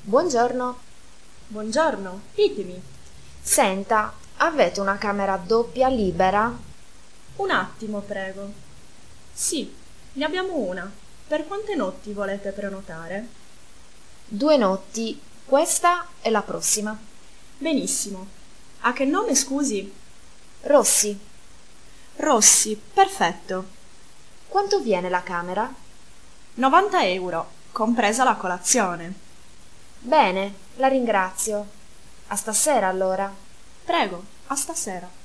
Buongiorno. Buongiorno, ditemi. Senta, avete una camera doppia libera? Un attimo, prego. Sì, ne abbiamo una. Per quante notti volete prenotare? 2 notti, questa e la prossima. Benissimo. A che nome, scusi? Rossi, Rossi, perfetto. quanto viene la camera? 90 euro, compresa la colazione. Bene, la ringrazio. A stasera allora. Prego, a stasera.